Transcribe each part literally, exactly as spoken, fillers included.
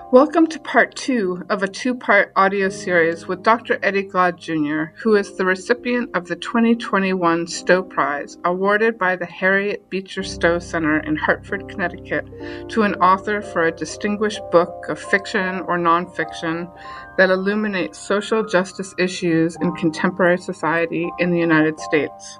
Welcome to part two of a two-part audio series with Doctor Eddie Glaude Junior, who is the recipient of the twenty twenty-one Stowe Prize, awarded by the Harriet Beecher Stowe Center in Hartford, Connecticut, to an author for a distinguished book of fiction or nonfiction that illuminates social justice issues in contemporary society in the United States.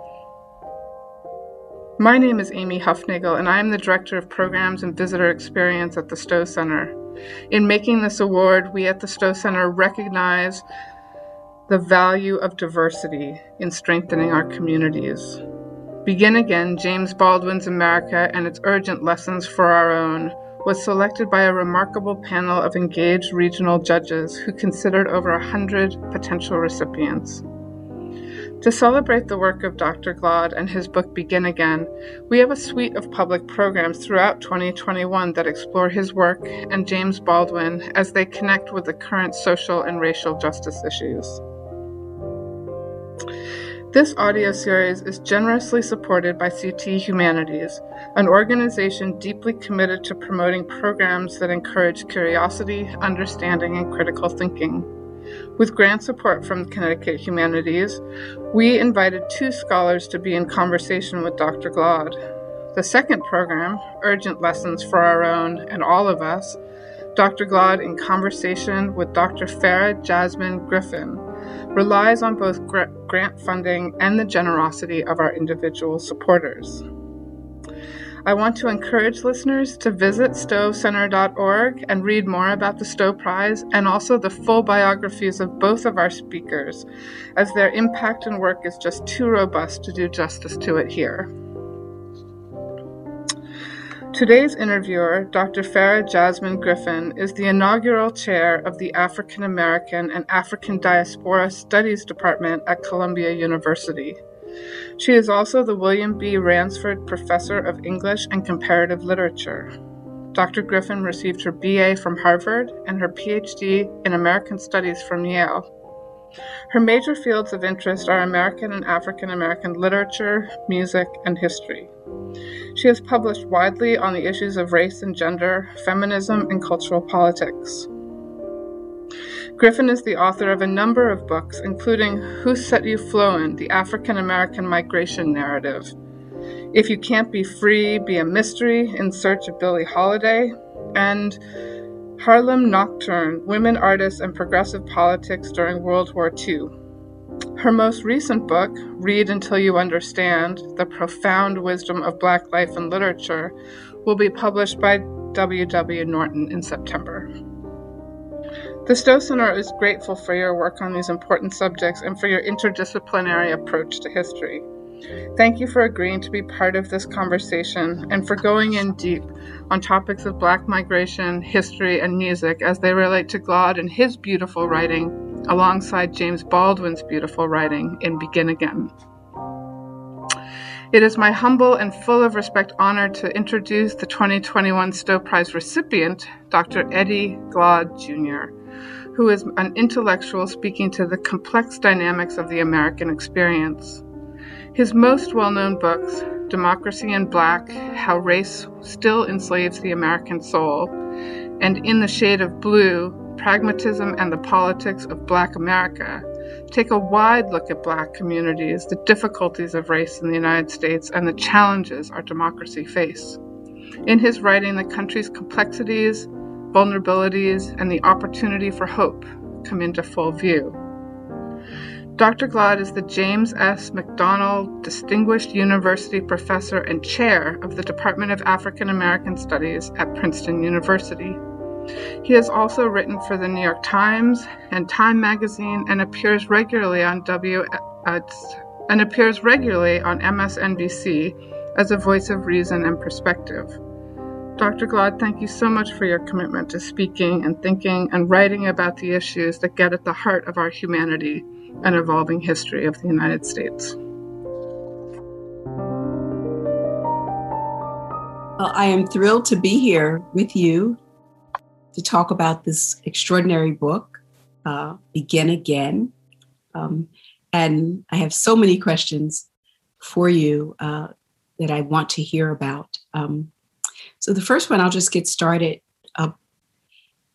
My name is Amy Huffnagel, and I am the Director of Programs and Visitor Experience at the Stowe Center. In making this award, we at the Stowe Center recognize the value of diversity in strengthening our communities. Begin Again, James Baldwin's America and its Urgent Lessons for Our Own was selected by a remarkable panel of engaged regional judges who considered over one hundred potential recipients. To celebrate the work of Doctor Glaude and his book Begin Again, we have a suite of public programs throughout twenty twenty-one that explore his work and James Baldwin as they connect with the current social and racial justice issues. This audio series is generously supported by C T Humanities, an organization deeply committed to promoting programs that encourage curiosity, understanding, and critical thinking. With grant support from Connecticut Humanities, we invited two scholars to be in conversation with Doctor Glaude. The second program, Urgent Lessons for Our Own and All of Us, Doctor Glaude in conversation with Doctor Farah Jasmine Griffin, relies on both gra- grant funding and the generosity of our individual supporters. I want to encourage listeners to visit stowe center dot org and read more about the Stowe Prize and also the full biographies of both of our speakers, as their impact and work is just too robust to do justice to it here. Today's interviewer, Doctor Farah Jasmine Griffin, is the inaugural chair of the African American and African Diaspora Studies Department at Columbia University. She is also the William B. Ransford Professor of English and Comparative Literature. Doctor Griffin received her B A from Harvard and her P H D in American Studies from Yale. Her major fields of interest are American and African American literature, music, and history. She has published widely on the issues of race and gender, feminism, and cultural politics. Griffin is the author of a number of books, including Who Set You Flowin', The African American Migration Narrative, If You Can't Be Free, Be a Mystery, In Search of Billie Holiday, and Harlem Nocturne, Women Artists and Progressive Politics During World War Two. Her most recent book, Read Until You Understand, The Profound Wisdom of Black Life and Literature, will be published by W W. Norton in September. The Stowe Center is grateful for your work on these important subjects and for your interdisciplinary approach to history. Thank you for agreeing to be part of this conversation and for going in deep on topics of Black migration, history, and music as they relate to Glaude and his beautiful writing, alongside James Baldwin's beautiful writing in Begin Again. It is my humble and full of respect honor to introduce the twenty twenty-one Stowe Prize recipient, Doctor Eddie Glaude Junior, who is an intellectual speaking to the complex dynamics of the American experience. His most well-known books, Democracy in Black, How Race Still Enslaves the American Soul, and In the Shade of Blue, Pragmatism and the Politics of Black America, take a wide look at Black communities, the difficulties of race in the United States, and the challenges our democracy face. In his writing, the country's complexities, vulnerabilities, and the opportunity for hope come into full view. Doctor Glaude is the James S. McDonald Distinguished University Professor and Chair of the Department of African American Studies at Princeton University. He has also written for the New York Times and Time Magazine and appears regularly on W uh, and appears regularly on M S N B C as a voice of reason and perspective. Doctor Glaude, thank you so much for your commitment to speaking and thinking and writing about the issues that get at the heart of our humanity and evolving history of the United States. Well, I am thrilled to be here with you to talk about this extraordinary book, uh, Begin Again. Um, and I have so many questions for you uh, that I want to hear about. Um, so the first one, I'll just get started. Uh,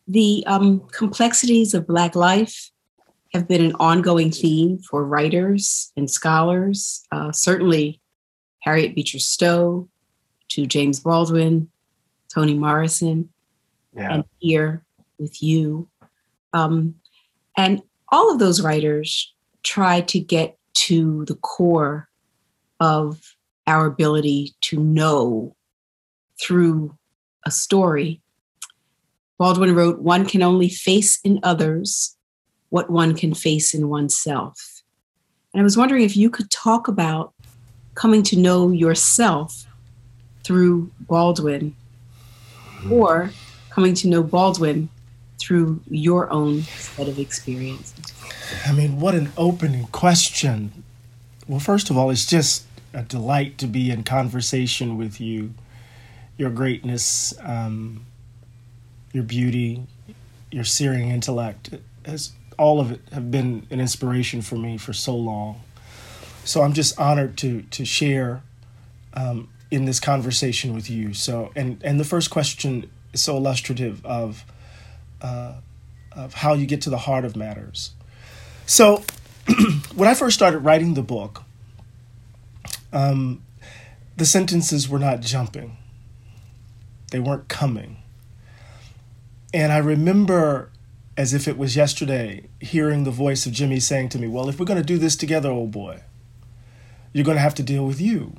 The um, complexities of Black life have been an ongoing theme for writers and scholars, uh, certainly Harriet Beecher Stowe to James Baldwin, Toni Morrison, yeah. and here with you. Um, and all of those writers try to get to the core of our ability to know through a story. Baldwin wrote, "One can only face in others what one can face in oneself." And I was wondering if you could talk about coming to know yourself through Baldwin, or coming to know Baldwin through your own set of experiences. I mean, what an opening question. Well, first of all, it's just a delight to be in conversation with you. Your greatness, um, your beauty, your searing intellect, has, all of it have been an inspiration for me for so long. So I'm just honored to to share um, in this conversation with you. So, and, and the first question is so illustrative of uh, of how you get to the heart of matters. So when I first started writing the book, um, the sentences were not jumping. They weren't coming. And I remember, as if it was yesterday, hearing the voice of Jimmy saying to me, "Well, if we're going to do this together, old boy, you're going to have to deal with you."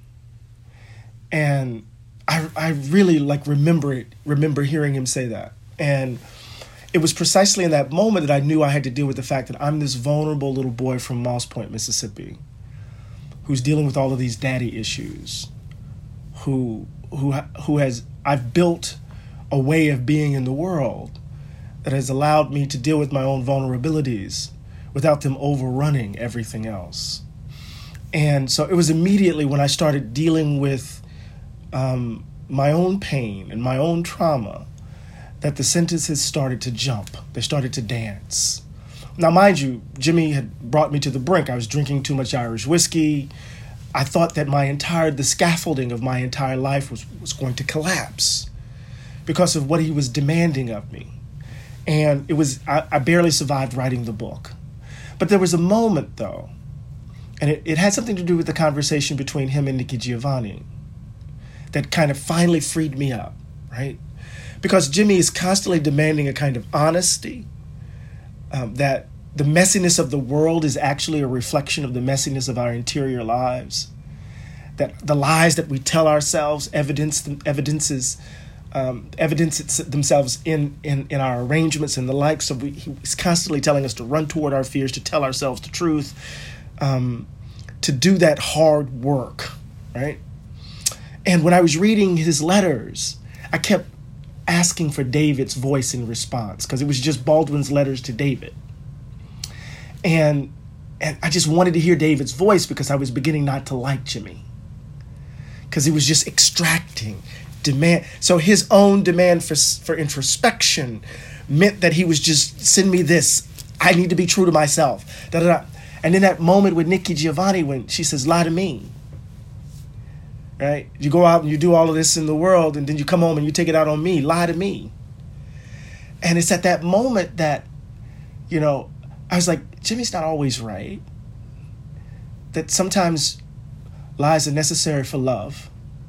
And I, I really like remember it, remember hearing him say that. And it was precisely in that moment that I knew I had to deal with the fact that I'm this vulnerable little boy from Moss Point, Mississippi, who's dealing with all of these daddy issues, who who who has I've built a way of being in the world that has allowed me to deal with my own vulnerabilities without them overrunning everything else. And so it was immediately when I started dealing with um, my own pain and my own trauma that the sentences started to jump. They started to dance. Now, mind you, Jimmy had brought me to the brink. I was drinking too much Irish whiskey. I thought that my entire, the scaffolding of my entire life was, was going to collapse because of what he was demanding of me. And it was, I, I barely survived writing the book. But there was a moment, though, and it, it had something to do with the conversation between him and Nikki Giovanni that kind of finally freed me up, right? Because Jimmy is constantly demanding a kind of honesty, um, that the messiness of the world is actually a reflection of the messiness of our interior lives, that the lies that we tell ourselves evidence evidences um, evidence themselves in, in, in our arrangements and the like. So we, he's constantly telling us to run toward our fears, to tell ourselves the truth, um, to do that hard work, right? And when I was reading his letters, I kept asking for David's voice in response, because it was just Baldwin's letters to David. And and I just wanted to hear David's voice because I was beginning not to like Jimmy, because he was just extracting demand. So his own demand for for introspection meant that he was just, send me this. I need to be true to myself. Da, da, da. And in that moment with Nikki Giovanni, when she says, lie to me, right? You go out and you do all of this in the world, and then you come home and you take it out on me, lie to me. And it's at that moment that, you know, I was like, Jimmy's not always right. That sometimes lies are necessary for love.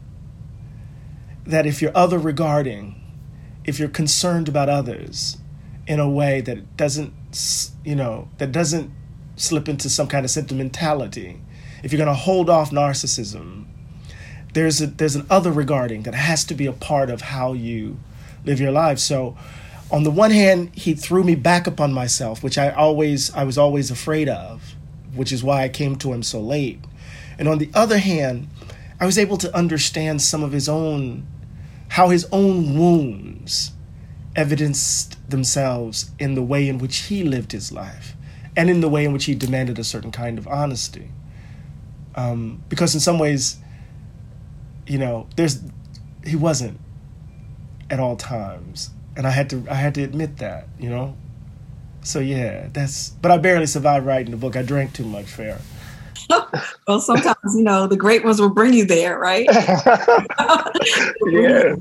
That if you're other regarding, if you're concerned about others in a way that doesn't, you know, that doesn't slip into some kind of sentimentality, if you're going to hold off narcissism, there's a, there's an other regarding that has to be a part of how you live your life. So on the one hand, he threw me back upon myself, which I always, I was always afraid of, which is why I came to him so late. And on the other hand, I was able to understand some of his own, how his own wounds evidenced themselves in the way in which he lived his life and in the way in which he demanded a certain kind of honesty. Um, because in some ways, you know, there's, he wasn't at all times. And I had to, I had to admit that, you know? So yeah, that's, but I barely survived writing the book. I drank too much, Farah. Well, sometimes, you know, the great ones will bring you there, right? Yeah.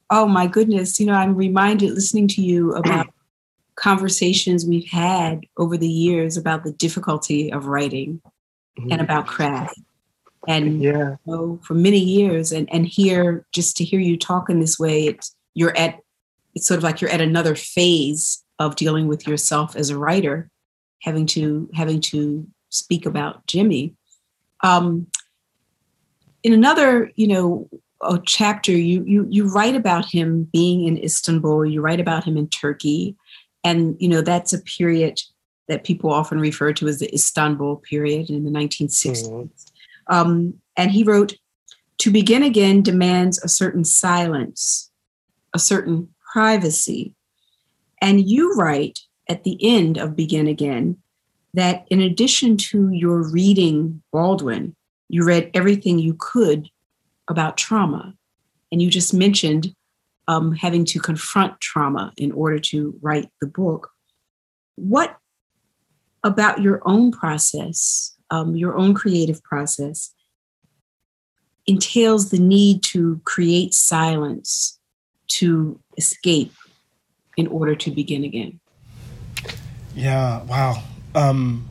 Oh my goodness. You know, I'm reminded listening to you about conversations we've had over the years about the difficulty of writing mm-hmm. and about craft. And yeah. you know, for many years, and and here, just to hear you talk in this way, it's you're at it's sort of like you're at another phase of dealing with yourself as a writer, having to having to speak about Jimmy. Um, in another, you know, a chapter, you you you write about him being in Istanbul. You write about him in Turkey, and you know that's a period that people often refer to as the Istanbul period in the nineteen sixties. Mm-hmm. Um, and he wrote, "To begin again demands a certain silence, a certain privacy." And you write at the end of Begin Again that in addition to your reading Baldwin, you read everything you could about trauma. And you just mentioned um, having to confront trauma in order to write the book. What about your own process, um, your own creative process, entails the need to create silence, to escape in order to begin again? Yeah, wow. Um,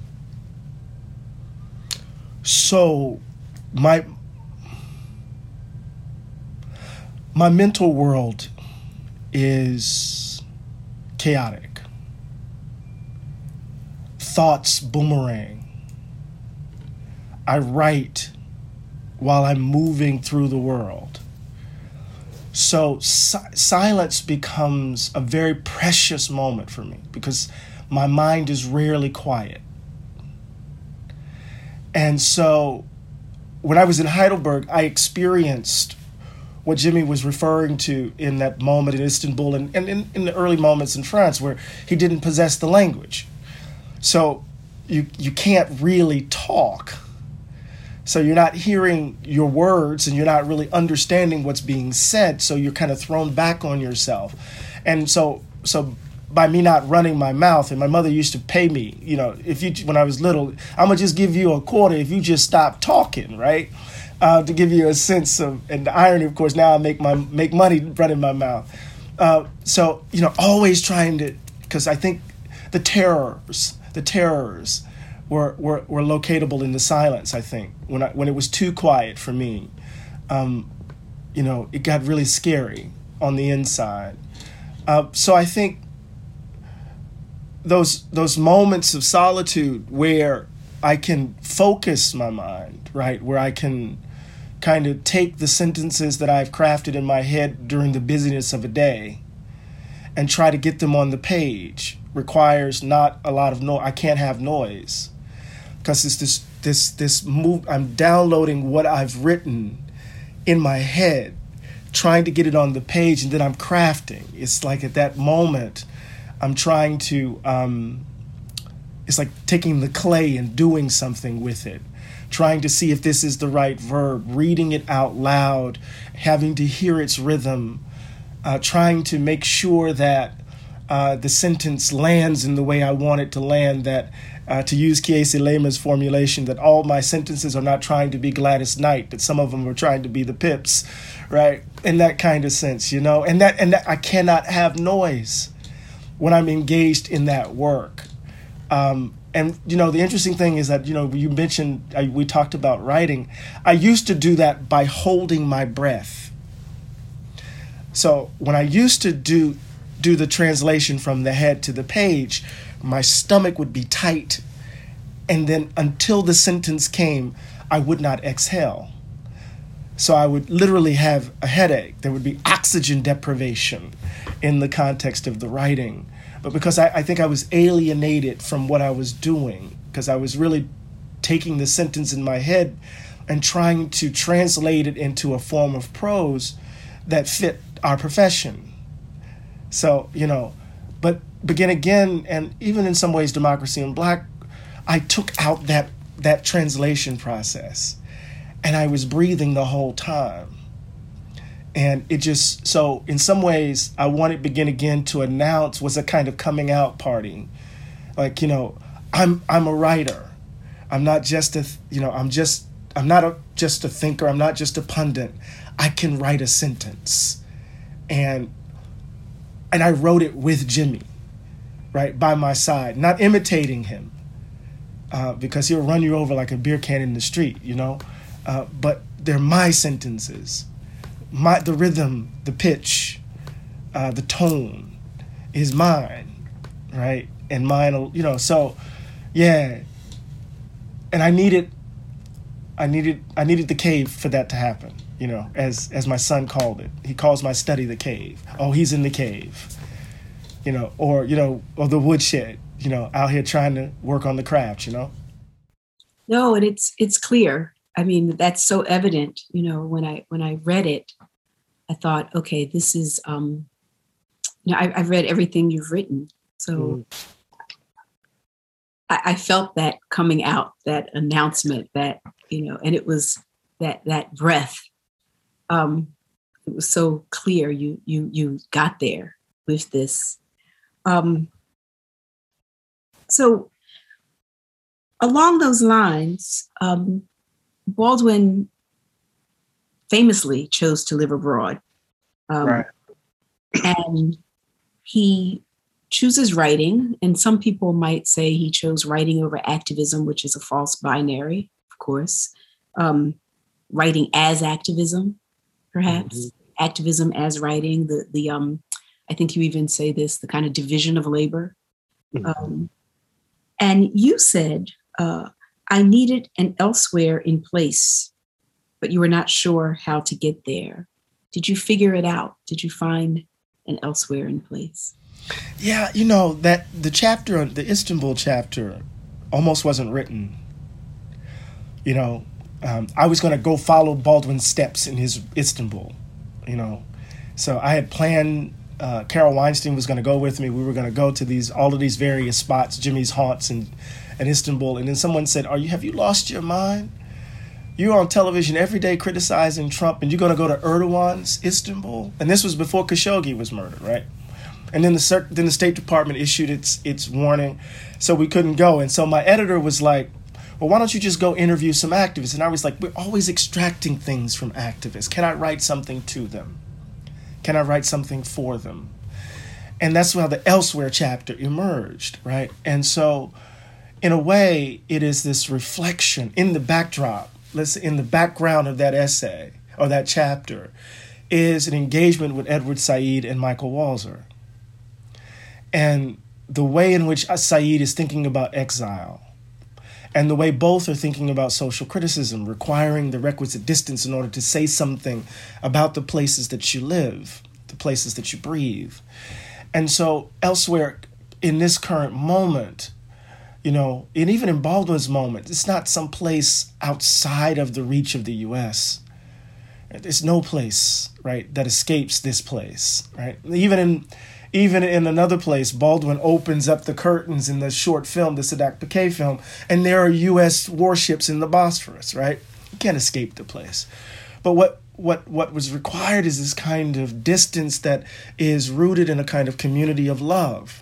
so my my mental world is chaotic. Thoughts boomerang. I write while I'm moving through the world. So si- silence becomes a very precious moment for me because my mind is rarely quiet. And so when I was in Heidelberg, I experienced what Jimmy was referring to in that moment in Istanbul and, and in, in the early moments in France where he didn't possess the language. So you you can't really talk. So you're not hearing your words and you're not really understanding what's being said. So you're kind of thrown back on yourself. And so so by me not running my mouth, and my mother used to pay me, you know, if you when I was little, I'm going to just give you a quarter if you just stop talking, right? Uh, to give you a sense of, and the irony, of course, now I make my make money running my mouth. Uh, so, you know, always trying to, because I think the terrors, the terrors were, were, were locatable in the silence, I think, when I, when it was too quiet for me. Um, you know, it got really scary on the inside. Uh, so I think those those moments of solitude where I can focus my mind, right, where I can kind of take the sentences that I've crafted in my head during the busyness of a day and try to get them on the page requires not a lot of noise. I can't have noise because it's this this this move. I'm downloading what I've written in my head, trying to get it on the page, and then I'm crafting. It's like at that moment, I'm trying to. Um, it's like taking the clay and doing something with it, trying to see if this is the right verb, reading it out loud, having to hear its rhythm, uh, trying to make sure that uh, the sentence lands in the way I want it to land, that uh, to use Kiese Lema's formulation, that all my sentences are not trying to be Gladys Knight, that some of them are trying to be the Pips, right? In that kind of sense, you know, and that and that I cannot have noise when I'm engaged in that work. Um, and, you know, the interesting thing is that, you know, you mentioned, I, we talked about writing. I used to do that by holding my breath. So when I used to do do the translation from the head to the page, my stomach would be tight. And then until the sentence came, I would not exhale. So I would literally have a headache. There would be oxygen deprivation in the context of the writing. But because I, I think I was alienated from what I was doing, because I was really taking the sentence in my head and trying to translate it into a form of prose that fit our profession. So, you know, but Begin Again, and even in some ways Democracy in Black, I took out that that translation process, and I was breathing the whole time. And it just, so in some ways, I wanted Begin Again to announce was a kind of coming out party. Like, you know, I'm I'm a writer. I'm not just a, you know, I'm just, I'm not a, just a thinker. I'm not just a pundit. I can write a sentence. and and I wrote it with Jimmy, right, by my side, not imitating him, uh, because he'll run you over like a beer can in the street, you know, uh, but they're my sentences, my the rhythm, the pitch, uh, the tone is mine, right, and mine, you know, so yeah, and I needed, I needed, I needed the cave for that to happen. You know, as as my son called it. He calls my study the cave. Oh, he's in the cave. You know, or, you know, or the woodshed, you know, out here trying to work on the craft, you know? No, and it's it's clear. I mean, that's so evident. You know, when I when I read it, I thought, okay, this is, um, you know, I, I've read everything you've written. So mm. I, I felt that coming out, that announcement, that, you know, and it was that that breath. Um, it was so clear you you you got there with this. Um, so along those lines, um, Baldwin famously chose to live abroad. Um, right. And he chooses writing, and some people might say he chose writing over activism, which is a false binary, of course. Um, writing as activism. Perhaps mm-hmm. activism as writing, the the um, I think you even say this, the kind of division of labor. Mm-hmm. Um, and you said, uh, I needed an elsewhere in place, but you were not sure how to get there. Did you figure it out? Did you find an elsewhere in place? Yeah, you know, that the chapter, the Istanbul chapter almost wasn't written. You know, Um, I was going to go follow Baldwin's steps in his Istanbul, you know. So I had planned, uh, Carol Weinstein was going to go with me. We were going to go to these all of these various spots, Jimmy's haunts in, in Istanbul. And then someone said, "Are you? Have you lost your mind? You're on television every day criticizing Trump, and you're going to go to Erdogan's Istanbul?" And this was before Khashoggi was murdered, right? And then the then the State Department issued its its warning, so we couldn't go. And so my editor was like, well, why don't you just go interview some activists? And I was like, we're always extracting things from activists. Can I write something to them? Can I write something for them? And that's how the Elsewhere chapter emerged, right? And so, in a way, it is this reflection in the backdrop, let's say in the background of that essay or that chapter, is an engagement with Edward Said and Michael Walzer. And the way in which Said is thinking about exile, and the way both are thinking about social criticism, requiring the requisite distance in order to say something about the places that you live, the places that you breathe. And so elsewhere in this current moment, you know, and even in Baldwin's moment, it's not some place outside of the reach of the U S. There's no place, right, that escapes this place, right? Even in Even in another place, Baldwin opens up the curtains in the short film, the Sadak Pakay film, and there are U S warships in the Bosphorus, right? You can't escape the place. But what what what was required is this kind of distance that is rooted in a kind of community of love.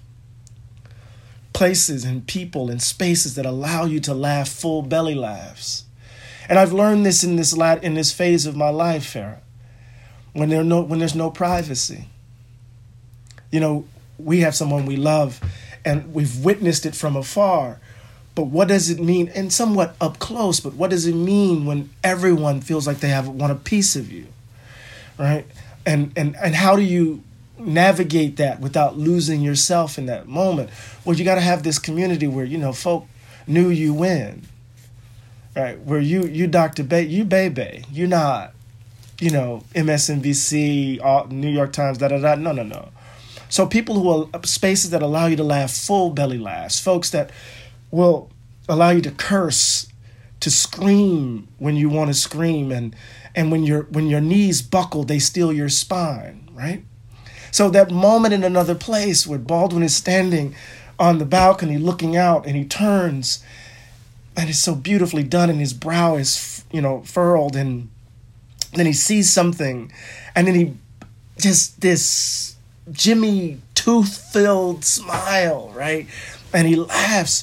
Places and people and spaces that allow you to laugh full belly laughs. And I've learned this in this lat in this phase of my life, Farah, when there no when there's no privacy. You know, we have someone we love and we've witnessed it from afar. But what does it mean, and somewhat up close, but what does it mean when everyone feels like they have want a piece of you, right? And and and how do you navigate that without losing yourself in that moment? Well, you got to have this community where, you know, folk knew you when, right? Where you, you Doctor Bay, you Bebe, you're not, you know, M S N B C, New York Times, da da da, no, no, no. So people who are spaces that allow you to laugh full belly laughs, folks that will allow you to curse, to scream when you want to scream, and and when your when your knees buckle, they steal your spine, right? So that moment in another place where Baldwin is standing on the balcony looking out, and he turns, and it's so beautifully done, and his brow is, you know, furrowed, and then he sees something, and then he just this Jimmy tooth-filled smile, right? And he laughs.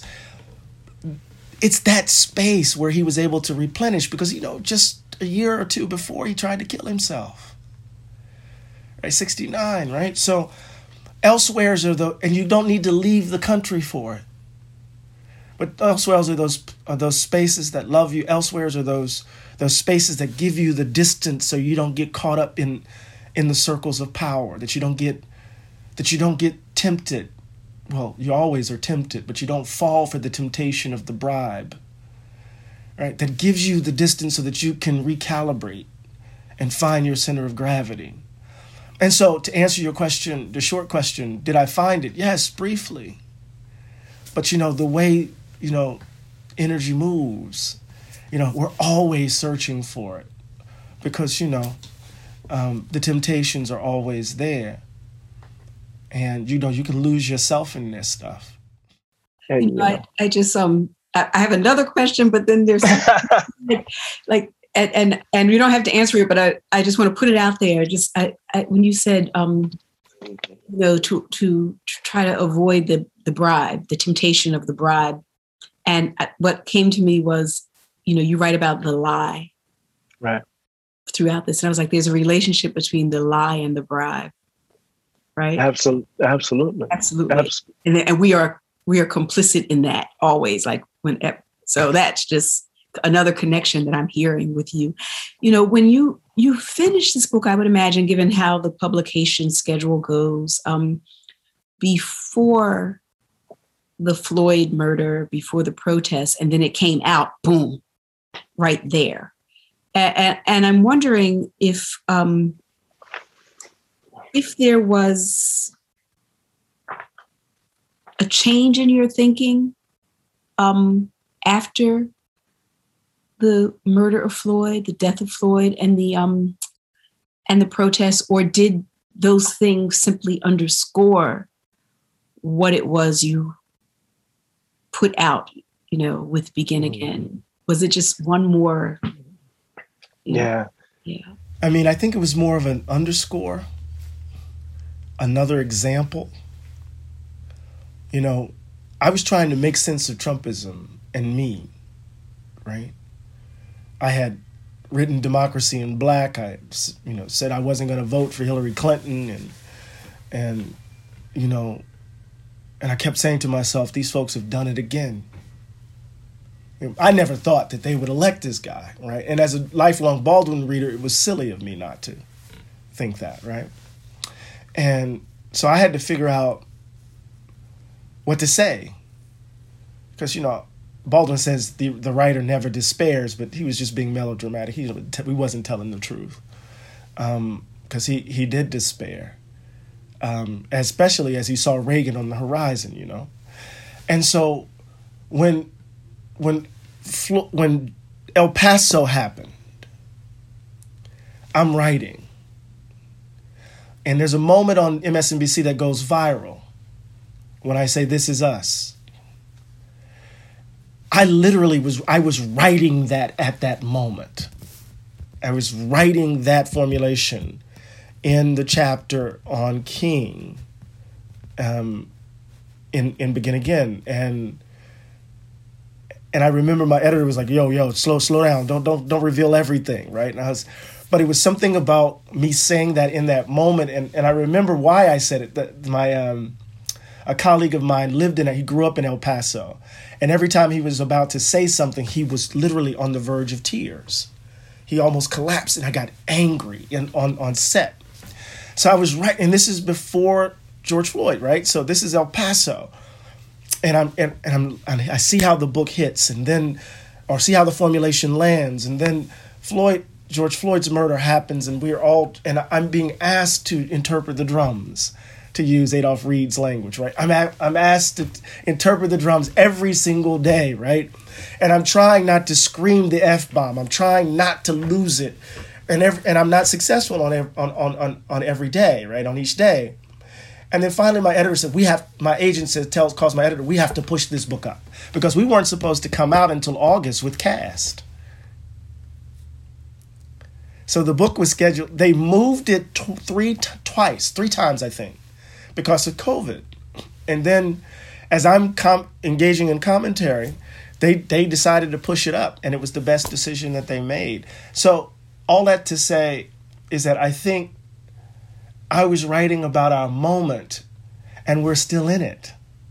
It's that space where he was able to replenish because, you know, just a year or two before he tried to kill himself. right? sixty-nine, right? So elsewheres are the, and you don't need to leave the country for it. But elsewheres are those are those spaces that love you. Elsewheres are those those spaces that give you the distance so you don't get caught up in in the circles of power, that you don't get that you don't get tempted. Well, you always are tempted, but you don't fall for the temptation of the bribe. Right? That gives you the distance so that you can recalibrate and find your center of gravity. And so to answer your question, the short question, did I find it? Yes, briefly. But, you know, the way, you know, energy moves, you know, we're always searching for it because, you know, um, the temptations are always there. And, you know, you can lose yourself in this stuff. You know, I, I just, um, I I have another question, but then there's like, like and, and, and you don't have to answer it, but I, I just want to put it out there. Just I, I, when you said, um, you know, to, to, to try to avoid the, the bribe, the temptation of the bribe. And what came to me was, you know, you write about the lie. Right. Throughout this. And I was like, there's a relationship between the lie and the bribe. Right? Absolutely. Absolutely. Absolutely. Absolutely. And, and we are, we are complicit in that always. Like when, so that's just another connection that I'm hearing with you. You know, when you, you finish this book, I would imagine, given how the publication schedule goes, um, before the Floyd murder, before the protests, and then it came out, boom, right there. And, and I'm wondering if um, if there was a change in your thinking um, after the murder of Floyd, the death of Floyd, and the um, and the protests, or did those things simply underscore what it was you put out, you know, with Begin Again? Was it just one more? You know, yeah. Yeah. I mean, I think it was more of an underscore, another example. You know, I was trying to make sense of Trumpism and me, right? I had written Democracy in Black. I, you know, said I wasn't going to vote for Hillary Clinton, and and you know, and I kept saying to myself, these folks have done it again. I never thought that they would elect this guy, right? And as a lifelong Baldwin reader, it was silly of me not to think that, right? And so I had to figure out what to say. Because, you know, Baldwin says the, the writer never despairs, but he was just being melodramatic. He, he wasn't telling the truth. Because um, he, he did despair, um, especially as he saw Reagan on the horizon, you know? And so when... When when El Paso happened, I'm writing. And there's a moment on M S N B C that goes viral when I say, "This is us." I literally was, I was writing that at that moment. I was writing that formulation in the chapter on King um, in, in Begin Again. And And I remember my editor was like, yo, yo, slow, slow down. Don't, don't, don't reveal everything, right? And I was, but it was something about me saying that in that moment. And, and I remember why I said it. That my, um, a colleague of mine lived in it. He grew up in El Paso. And every time he was about to say something, he was literally on the verge of tears. He almost collapsed, and I got angry in, on, on set. So I was right. And this is before George Floyd, right? So this is El Paso. And I'm and, and I'm and I see how the book hits, and then, or see how the formulation lands, and then Floyd, George Floyd's murder happens, and we're all, and I'm being asked to interpret the drums, to use Adolph Reed's language, right? I'm a, I'm asked to interpret the drums every single day, right? And I'm trying not to scream the F-bomb. I'm trying not to lose it, and every, and I'm not successful on every, on, on on every day, right? On each day. And then finally, my editor said, we have, my agent said, tells, calls my editor, we have to push this book up because we weren't supposed to come out until August with Cast. So the book was scheduled, they moved it t- three, t- twice, three times, I think, because of COVID. And then as I'm com- engaging in commentary, they, they decided to push it up, and it was the best decision that they made. So all that to say is that I think I was writing about our moment, and we're still in it.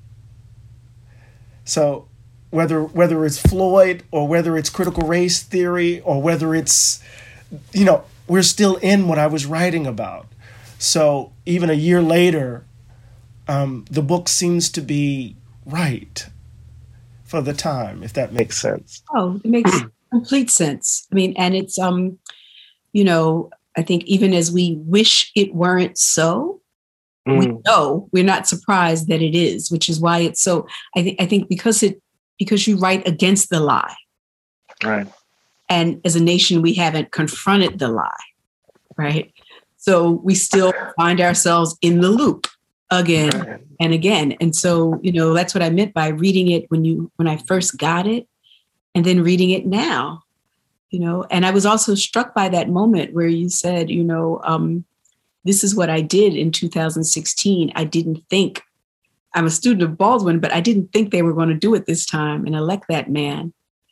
So whether whether it's Floyd or whether it's critical race theory or whether it's, you know, we're still in what I was writing about. So even a year later, um, the book seems to be right for the time, if that makes sense. Oh, it makes complete sense. I mean, and it's, um, you know, I think even as we wish it weren't so, mm. we know we're not surprised that it is, which is why it's so, I think, I think because it, because you write against the lie. Right. And as a nation, we haven't confronted the lie, right? So we still find ourselves in the loop again right. and again. And so, you know, that's what I meant by reading it when you, when I first got it and then reading it now, you know, and I was also struck by that moment where you said, you know, um, this is what I did in two thousand sixteen. I didn't think, I'm a student of Baldwin, but I didn't think they were going to do it this time and elect that man.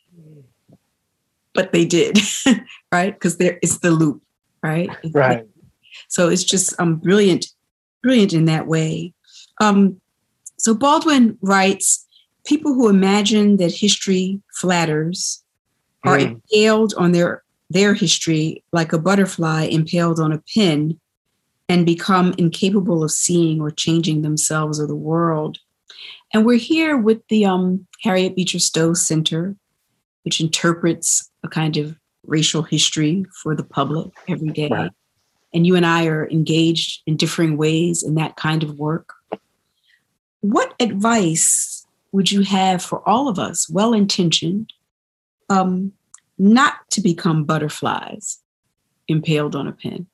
But they did, right? Because there it's the loop, right? Right. So it's just um, brilliant, brilliant in that way. Um, so Baldwin writes, people who imagine that history flatters are mm. impaled on their, their history like a butterfly impaled on a pin and become incapable of seeing or changing themselves or the world. And we're here with the um, Harriet Beecher Stowe Center, which interprets a kind of racial history for the public every day. Right. And you and I are engaged in differing ways in that kind of work. What advice would you have for all of us, well-intentioned, um, not to become butterflies impaled on a pin?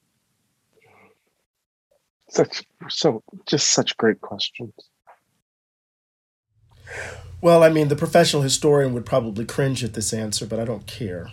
Such, so just such great questions. Well, I mean, the professional historian would probably cringe at this answer, but I don't care.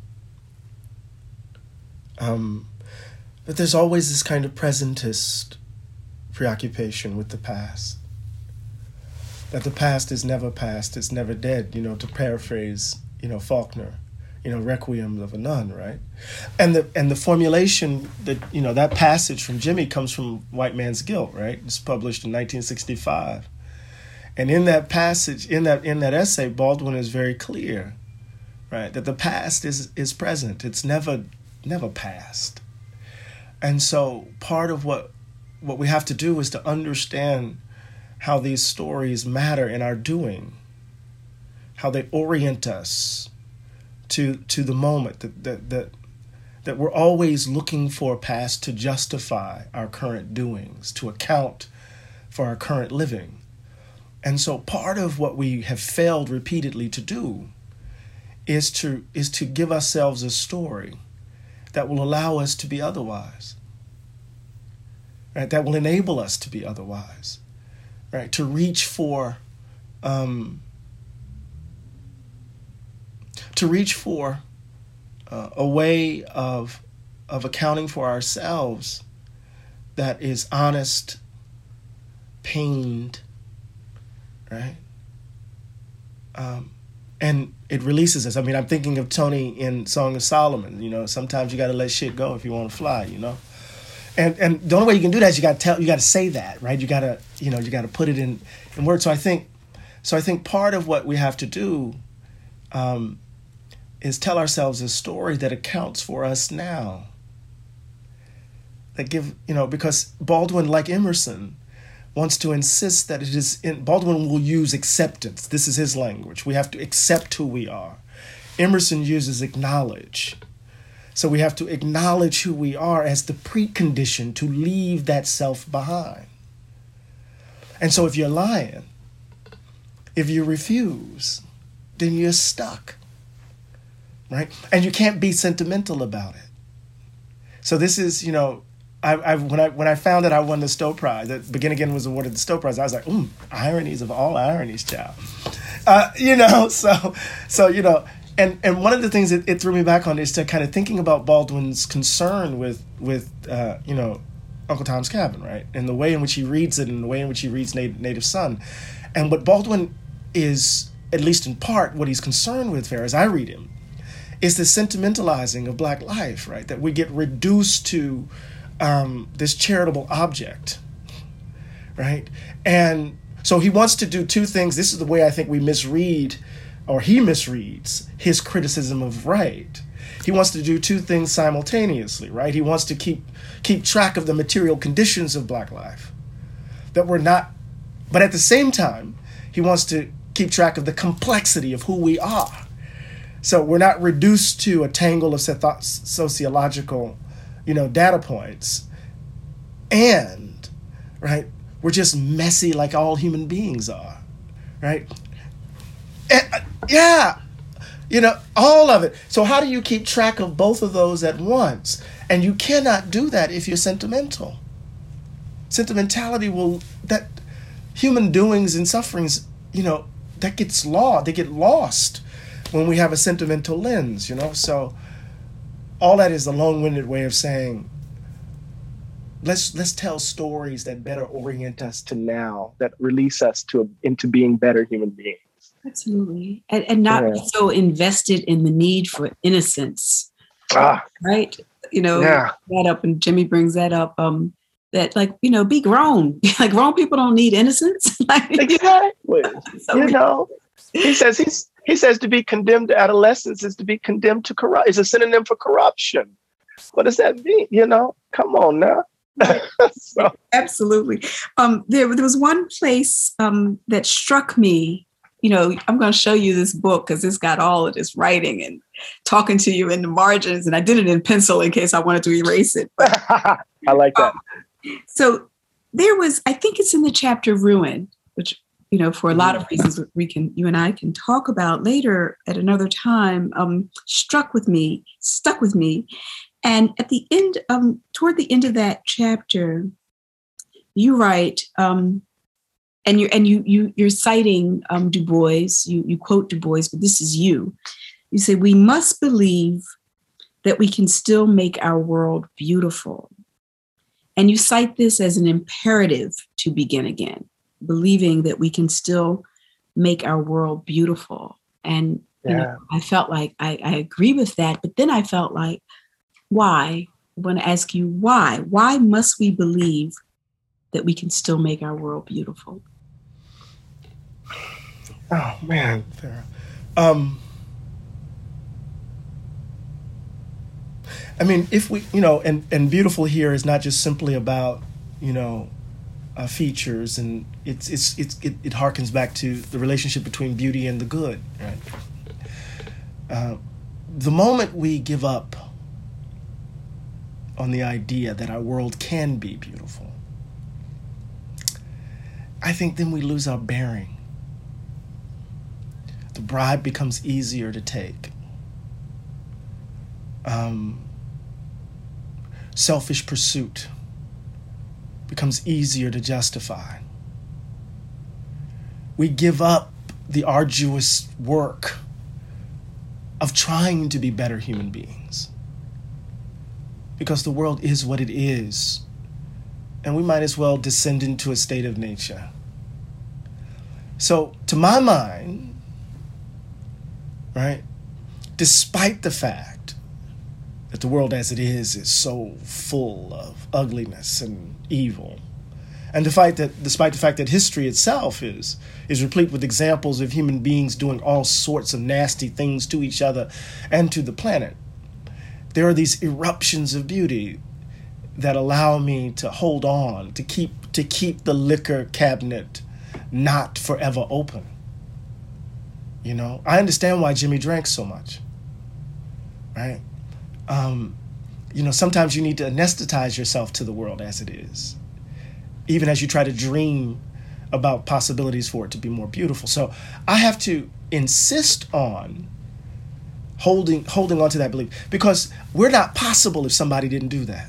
Um, but there's always this kind of presentist preoccupation with the past. That the past is never past, it's never dead, you know, to paraphrase, you know, Faulkner, you know, Requiem of a Nun, right? And the and the formulation that, you know, that passage from Jimmy comes from White Man's Guilt, right? It's published in nineteen sixty-five. And in that passage, in that in that essay, Baldwin is very clear, right, that the past is is present. It's never never past. And so part of what what we have to do is to understand how these stories matter in our doing, how they orient us to to the moment, that that that, that we're always looking for a past to justify our current doings, to account for our current living. And so part of what we have failed repeatedly to do is to is to give ourselves a story that will allow us to be otherwise, right? That will enable us to be otherwise, right? To reach for, um, to reach for uh, a way of of accounting for ourselves that is honest, pained, right? Um, and it releases us. I mean, I'm thinking of Tony in Song of Solomon. You know, sometimes you got to let shit go if you want to fly. You know, and and the only way you can do that is you got to tell, you got to say that, right? You got to, you know, you got to put it in in words. So I think, so I think part of what we have to do, um, is tell ourselves a story that accounts for us now. That give, you know, because Baldwin, like Emerson, wants to insist that it is, in, Baldwin will use acceptance. This is his language. We have to accept who we are. Emerson uses acknowledge. So we have to acknowledge who we are as the precondition to leave that self behind. And so if you're lying, if you refuse, then you're stuck, right? And you can't be sentimental about it. So this is, you know, I, I when I when I found that I won the Stowe Prize, that Begin Again was awarded the Stowe Prize, I was like, mm, ironies of all ironies, child. Uh, you know, so so you know, and and one of the things that it threw me back on is to kind of thinking about Baldwin's concern with with uh, you know, Uncle Tom's Cabin, right, and the way in which he reads it, and the way in which he reads Native, Native Son, and what Baldwin is, at least in part, what he's concerned with, Farrah, as I read him, is the sentimentalizing of Black life, right, that we get reduced to um, this charitable object, right? And so he wants to do two things. This is the way I think we misread, or he misreads, his criticism of right. He wants to do two things simultaneously, right? He wants to keep keep track of the material conditions of Black life that we're not, but at the same time, he wants to keep track of the complexity of who we are. So we're not reduced to a tangle of sociological, you know, data points. And, right, we're just messy like all human beings are, right? And, uh, yeah, you know, all of it. So how do you keep track of both of those at once? And you cannot do that if you're sentimental. Sentimentality will, that human doings and sufferings, you know, that gets lost, they get lost when we have a sentimental lens, you know? So all that is a long-winded way of saying, let's let's tell stories that better orient us to now, that release us to into being better human beings. Absolutely. And, and not Yeah. be so invested in the need for innocence, Ah, right? You know, yeah. that up, and Jimmy brings that up, um, that like, you know, be grown. Like grown people don't need innocence. Like, Exactly. so You we- know, he says he's he says to be condemned to adolescence is to be condemned to corrupt. Is a synonym for corruption. What does that mean? You know, come on now. So, Absolutely. Um, there, there was one place um, that struck me. You know, I'm going to show you this book because it's got all of this writing and talking to you in the margins. And I did it in pencil in case I wanted to erase it. But, I like that. so there was, I think it's in the chapter Ruin, which, you know, for a lot of reasons we can, you and I can talk about later at another time, um, struck with me, stuck with me. And at the end, um, toward the end of that chapter, you write, um, and you and you you you're citing um, Du Bois. You you quote Du Bois, but this is you. You say we must believe that we can still make our world beautiful, and you cite this as an imperative to begin again, believing that we can still make our world beautiful. And you Yeah. know, I felt like I, I agree with that, but then I felt like, why? I want to ask you why. Why must we believe that we can still make our world beautiful? Oh man, Farah. Um, I mean, if we, you know, and and beautiful here is not just simply about, you know, uh, features, and it's it's it's it, it harkens back to the relationship between beauty and the good, right? Uh, the moment we give up on the idea that our world can be beautiful, I think then we lose our bearing. The bribe becomes easier to take. Um, selfish pursuit becomes easier to justify. We give up the arduous work of trying to be better human beings because the world is what it is, and we might as well descend into a state of nature. So, to my mind, right, despite the fact that the world as it is is so full of ugliness and evil, and despite that, despite the fact that history itself is is replete with examples of human beings doing all sorts of nasty things to each other and to the planet, there are these eruptions of beauty that allow me to hold on, to keep to keep the liquor cabinet not forever open. You know, I understand why Jimmy drank so much, right? Um, you know, sometimes you need to anesthetize yourself to the world as it is, even as you try to dream about possibilities for it to be more beautiful. So I have to insist on holding holding on to that belief, because we're not possible if somebody didn't do that.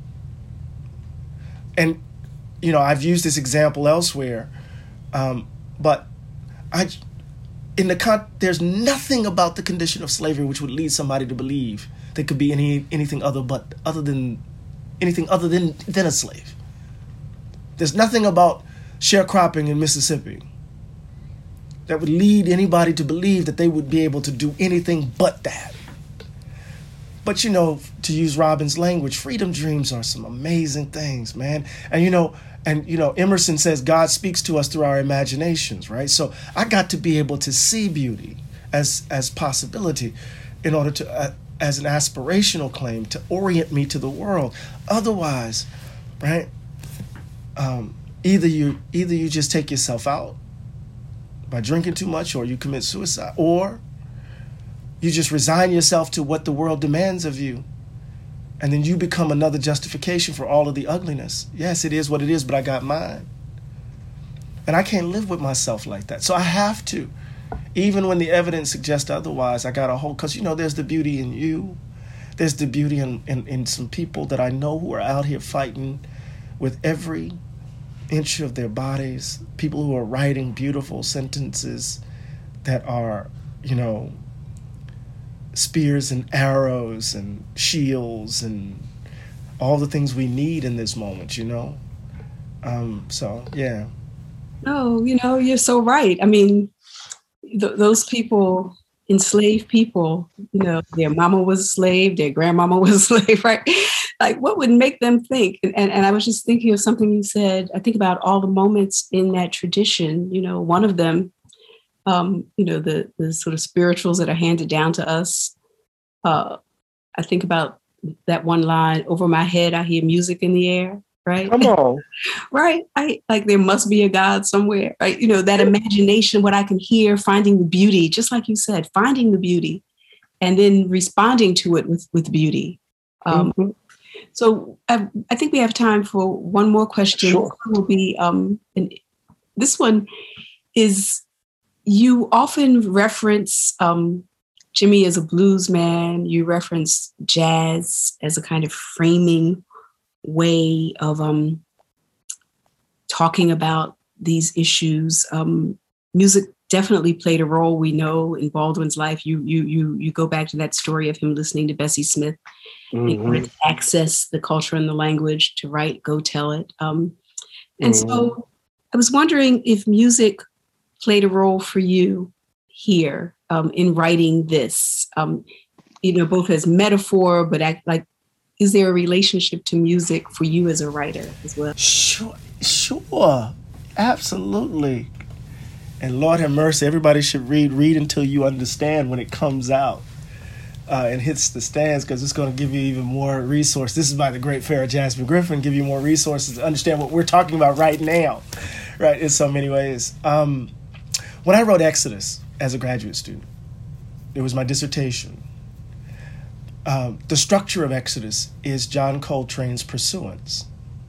And, you know, I've used this example elsewhere, um, but I... In the con- there's nothing about the condition of slavery which would lead somebody to believe there could be any anything other but other than anything other than than a slave. There's nothing about sharecropping in Mississippi that would lead anybody to believe that they would be able to do anything but that. But, you know, to use Robin's language, freedom dreams are some amazing things, man. And, you know, and, you know, Emerson says God speaks to us through our imaginations, right? So I got to be able to see beauty as as possibility in order to, uh, as an aspirational claim to orient me to the world. Otherwise, right, um, either you either you just take yourself out by drinking too much, or you commit suicide, or you just resign yourself to what the world demands of you, and then you become another justification for all of the ugliness. Yes, it is what it is, but I got mine. And I can't live with myself like that. So I have to. Even when the evidence suggests otherwise, I got to hold, because, you know, there's the beauty in you. There's the beauty in, in, in some people that I know who are out here fighting with every inch of their bodies, people who are writing beautiful sentences that are, you know, spears and arrows and shields and all the things we need in this moment, you know? Um, so, yeah. No, you know, you're so right. I mean, th- those people, enslaved people, you know, their mama was a slave, their grandmama was a slave, right? Like, what would make them think? And, and, and I was just thinking of something you said. I think about all the moments in that tradition. You know, one of them, um, you know, the, the sort of spirituals that are handed down to us. Uh, I think about that one line, over my head, I hear music in the air, right? Come on. Right? I like, there must be a God somewhere, right? You know, that imagination, what I can hear, finding the beauty, just like you said, finding the beauty and then responding to it with, with beauty. Um, mm-hmm. So I, I think we have time for one more question. Sure. This one will be, um, and this one is, you often reference um, Jimmy as a blues man. You reference jazz as a kind of framing way of um, talking about these issues. Um, music definitely played a role, we know, in Baldwin's life. You you you you go back to that story of him listening to Bessie Smith mm-hmm. in order to access the culture and the language to write Go Tell It. Um, and mm-hmm. so I was wondering if music played a role for you here um, in writing this, um, you know, both as metaphor, but act, like, is there a relationship to music for you as a writer as well? Sure, sure, absolutely. And Lord have mercy, everybody should read Read Until You Understand when it comes out uh, and hits the stands, because it's going to give you even more resources. This is by the great Farah Jasmine Griffin, give you more resources to understand what we're talking about right now, right, in so many ways. Um, when I wrote Exodus as a graduate student, it was my dissertation. Um, the structure of Exodus is John Coltrane's Pursuance.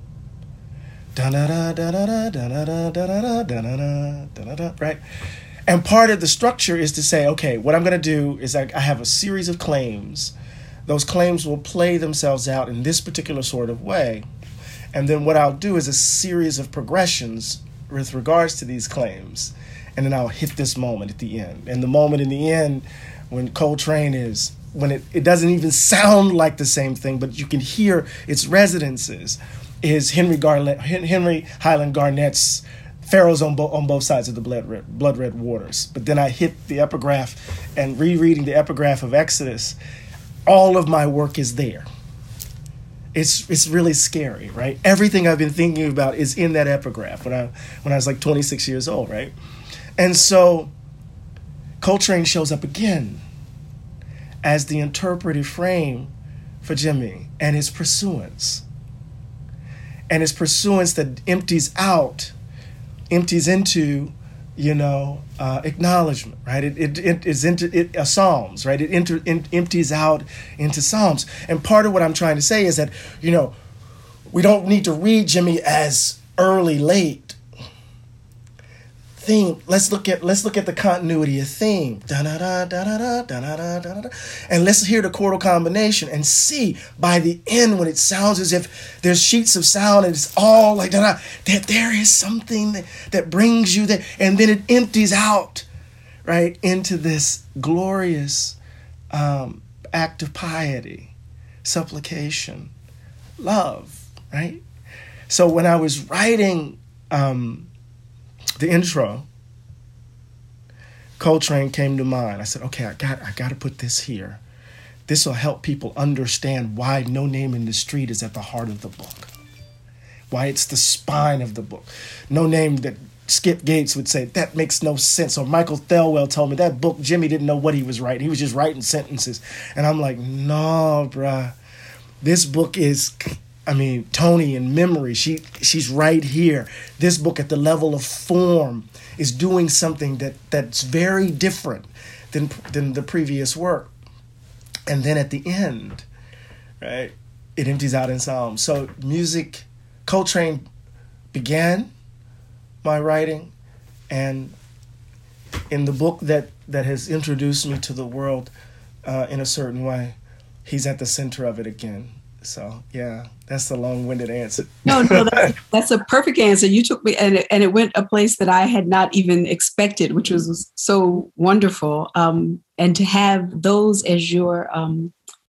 Right? And part of the structure is to say, okay, what I'm going to do is I, I have a series of claims. Those claims will play themselves out in this particular sort of way. And then what I'll do is a series of progressions with regards to these claims. And then I'll hit this moment at the end. And the moment in the end, when Coltrane is, when it, it doesn't even sound like the same thing, but you can hear its resonances, is Henry Garland, Henry Highland Garnett's Pharaohs on, bo- on both sides of the blood red, blood red waters. But then I hit the epigraph, and rereading the epigraph of Exodus, all of my work is there. It's it's really scary, right? Everything I've been thinking about is in that epigraph when I when I was like twenty-six years old, right? And so Coltrane shows up again as the interpretive frame for Jimmy and his pursuance. And his pursuance that empties out, empties into, you know, uh, acknowledgement, right? It it, it is into it, uh, Psalms, right? It enter, in, empties out into Psalms. And part of what I'm trying to say is that, you know, we don't need to read Jimmy as early, late. Theme. Let's look at let's look at the continuity of theme. Da da da da da da da da da. And let's hear the chordal combination and see by the end when it sounds as if there's sheets of sound and it's all like da da, that there is something that, that brings you there, and then it empties out, right, into this glorious um, act of piety, supplication, love, right? So when I was writing um, the intro, Coltrane came to mind. I said, okay, I got I got to put this here. This will help people understand why No Name in the Street is at the heart of the book, why it's the spine of the book. No Name, that Skip Gates would say, that makes no sense. Or Michael Thelwell told me that book, Jimmy didn't know what he was writing. He was just writing sentences. And I'm like, no, bruh. This book is, I mean, Toni in memory, she she's right here. This book at the level of form is doing something that that's very different than than the previous work. And then at the end, right, it empties out in psalms. So music, Coltrane began my writing, and in the book that, that has introduced me to the world uh, in a certain way, he's at the center of it again. So yeah, that's the long-winded answer. No, no, that's, that's a perfect answer. You took me, and it, and it went a place that I had not even expected, which was so wonderful. Um, and to have those as your um,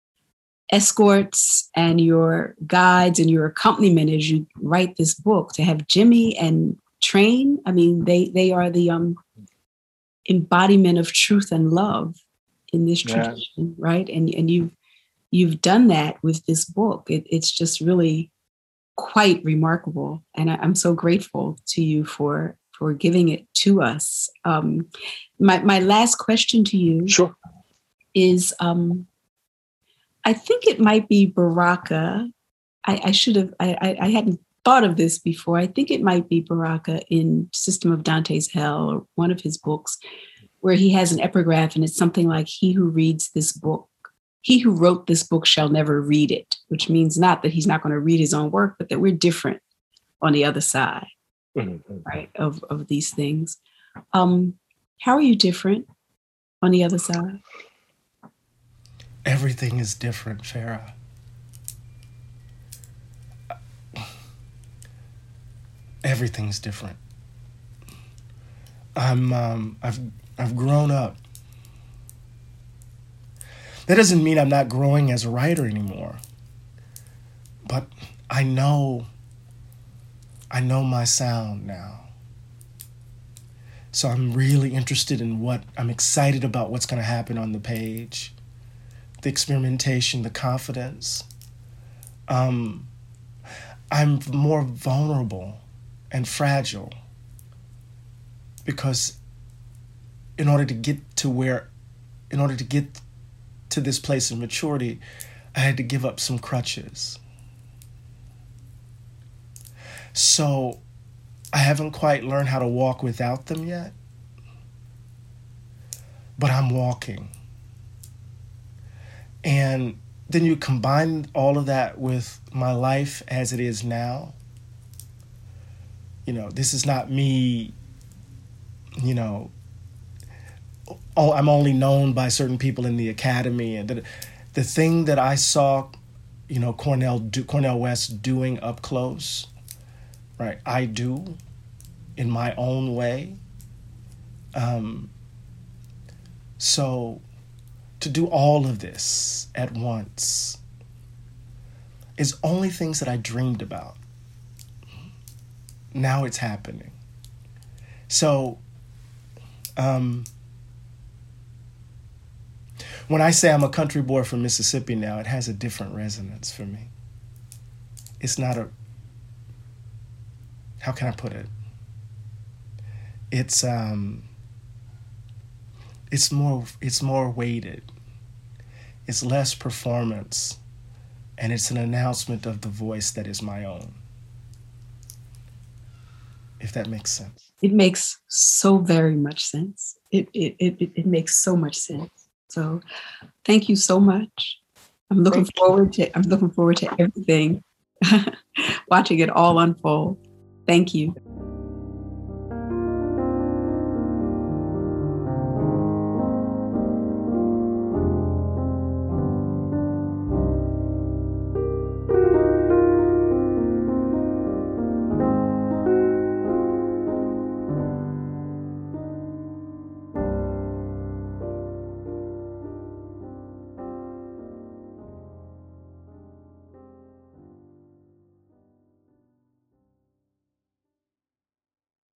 escorts and your guides and your accompaniment as you write this book, to have Jimmy and Train, I mean, they they are the um, embodiment of truth and love in this tradition, yeah. right? And and you've you've done that with this book. It, it's just really quite remarkable, and I, I'm so grateful to you for for giving it to us. Um, my my last question to you, sure, is um, I think it might be Baraka. I, I should have. I, I I hadn't thought of this before. I think it might be Baraka in System of Dante's Hell, or one of his books, where he has an epigraph, and it's something like, "He who reads this book, he who wrote this book shall never read it," which means not that he's not going to read his own work, but that we're different on the other side, mm-hmm. right, of, of these things. Um, how are you different on the other side? Everything is different, Farah. Everything's different. I'm um, I've I've grown up. That doesn't mean I'm not growing as a writer anymore. But I know I know my sound now. So I'm really interested in what I'm excited about what's going to happen on the page. The experimentation, the confidence. Um, I'm more vulnerable and fragile, because in order to get to where, in order to get to this place of maturity, I had to give up some crutches. So I haven't quite learned how to walk without them yet, but I'm walking. And then you combine all of that with my life as it is now. You know, this is not me, you know, oh, I'm only known by certain people in the academy. And the, the thing that I saw, you know, Cornel, do, Cornel West doing up close, right, I do in my own way. Um, so to do all of this at once is only things that I dreamed about. Now it's happening. So um, when I say I'm a country boy from Mississippi now, it has a different resonance for me. It's not a, how can I put it? It's um, it's more it's more weighted. It's less performance, and it's an announcement of the voice that is my own. If that makes sense. It makes so very much sense. It it it, it makes so much sense. So thank you so much. I'm looking thank forward you. to I'm looking forward to everything. Watching it all unfold. Thank you.